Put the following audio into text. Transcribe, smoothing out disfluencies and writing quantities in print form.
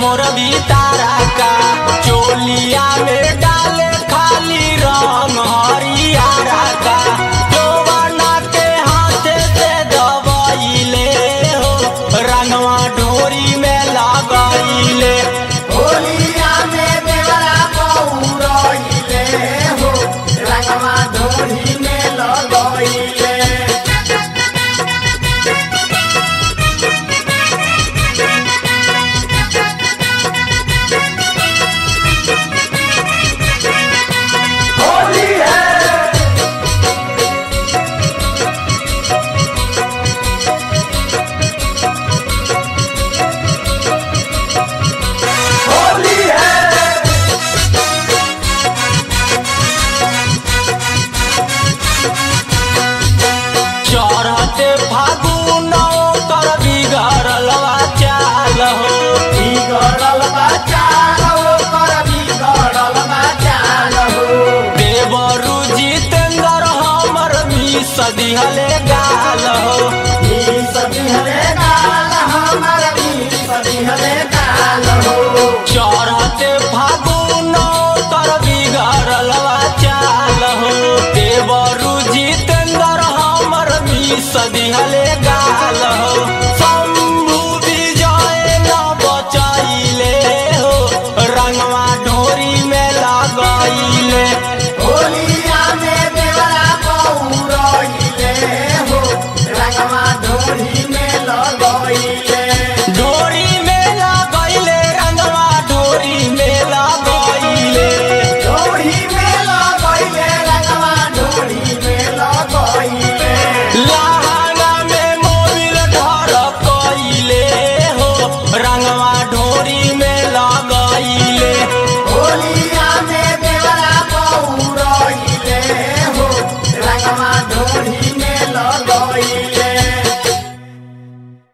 मोर बितारा का चोलिया में डाले खाली रंग हरियारा का जवाना के हाथे से दबाइले हो रंगवा ढोरी में लगाइले होलिया में देवरा बहुरइले हो रंगवा ढोरी में लगइले। होली है होली है चढ़ते फागुन कर बिगड़ल चाल हो बिगड़ल बचाल ओकर बिगड़ल बचाल हो देवरु जितेंद्र हमर मिस दिहले गाल हो बीस बिहले गाल हमर बीस बिहले गाल हो चढ़ते फागुन कर बिगड़ल चाल हो देवरु जितेंद्र हमर मिस दिहले